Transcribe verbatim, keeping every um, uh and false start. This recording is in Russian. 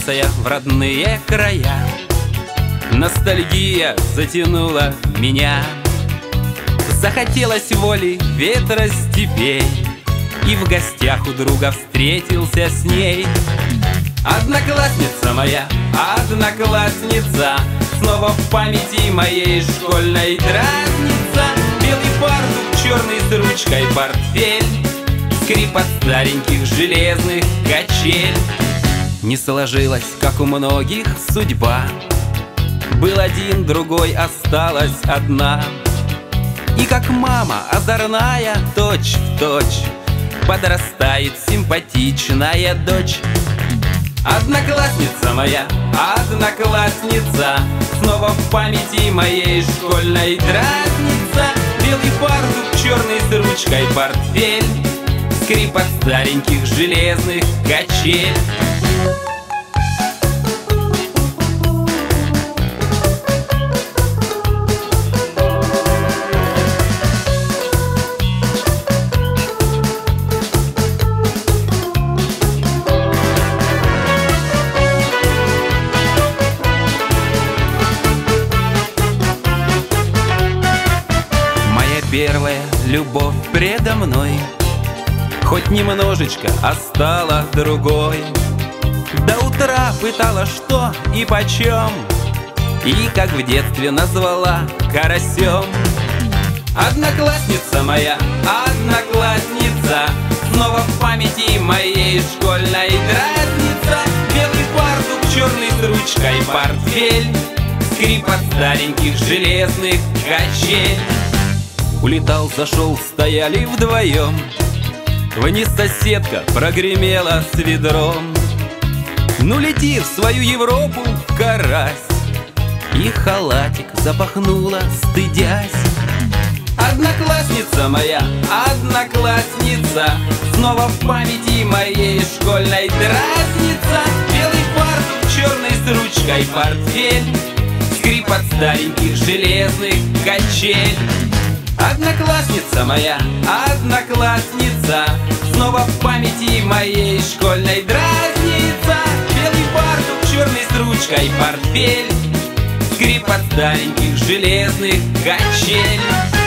Вернулся я в родные края. Ностальгия затянула меня. Захотелось воли ветра степей, и в гостях у друга встретился с ней. Одноклассница моя, одноклассница, снова в памяти моей школьной дразнится. Белый фартук, черный с ручкой портфель, скрип от стареньких железных качель. Не сложилась, как у многих, судьба. Был один, другой, осталась одна. И как мама озорная, точь в точь, подрастает симпатичная дочь. Одноклассница моя, одноклассница, снова в памяти моей школьной дразнится. Белый фартук, черный с ручкой портфель, скрип от стареньких железных качель. Первая любовь предо мной хоть немножечко, а стала другой. До утра пытала, что и почем, и как в детстве назвала карасем. Одноклассница моя, одноклассница, снова в памяти моей школьной дразнится. Белый фартук, черный с ручкой портфель, скрип от стареньких железных качель. Улетал, зашел, стояли вдвоем, вниз соседка прогремела с ведром. Ну лети в свою Европу, карась, и халатик запахнула, стыдясь. Одноклассница моя, одноклассница, снова в памяти моей школьной дразнится. Белый фартук, черный с ручкой портфель, скрип от стареньких железных качель. Одноклассница моя, одноклассница, снова в памяти моей школьной дразнится. Белый фартук, черный с ручкой портфель, скрип от стареньких железных качель.